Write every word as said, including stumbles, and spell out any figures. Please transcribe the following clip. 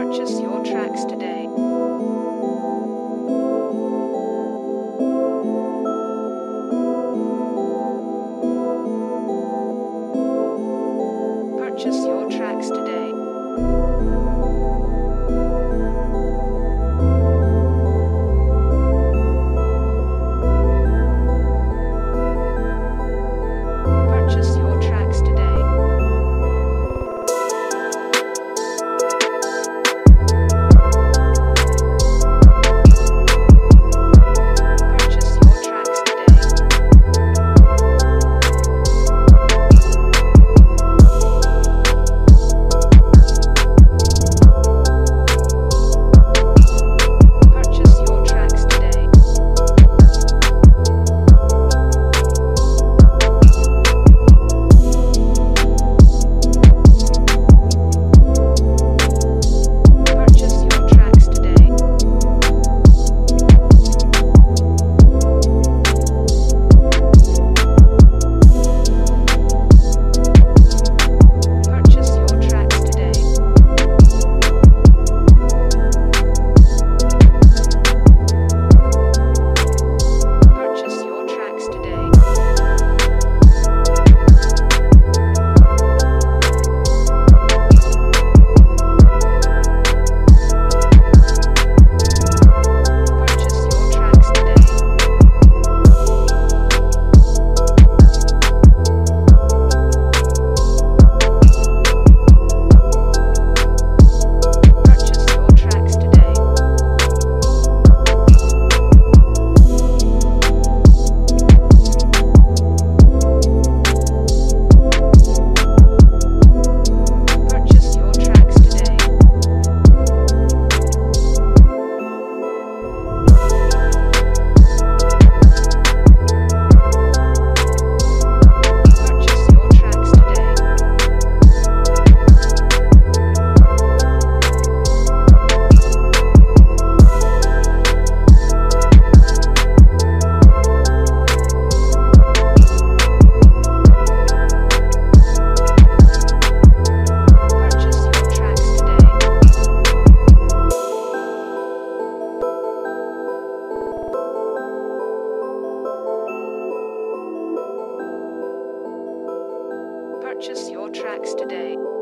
Purchase your tracks today. Purchase your tracks today. Purchase your tracks today. Purchase your tracks today. Purchase your tracks today. Purchase your tracks today. Purchase your tracks today. Purchase your tracks today. Purchase your tracks today. Purchase your tracks today. Purchase your tracks today. Purchase your tracks today. Purchase your tracks today. Purchase your tracks today.